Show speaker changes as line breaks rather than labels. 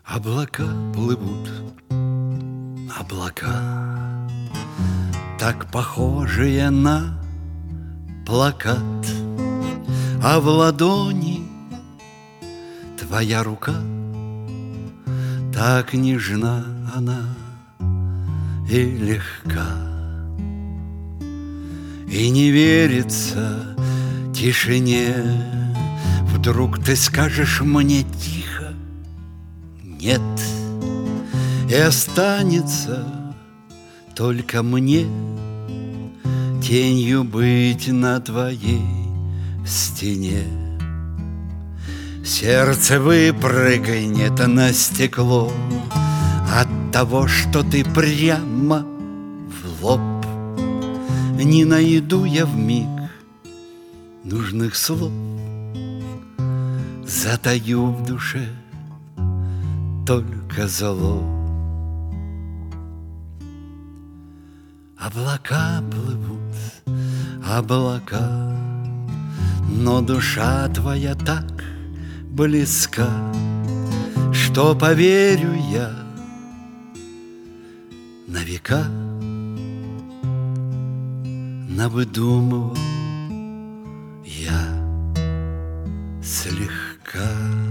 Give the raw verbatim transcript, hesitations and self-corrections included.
Облака плывут, облака, так похожие на плакат, а в ладони твоя рука, так нежна она и легка. И не верится тишине, вдруг ты скажешь мне тихо нет, и останется только мне тенью быть на твоей стене. Сердце выпрыгнет на стекло от того, что ты прямо в лоб. Не найду я вмиг нужных слов, затаю в душе только зло. Облака плывут, облака, но душа твоя так близка, что поверю я на века. Навыдумывал я слегка.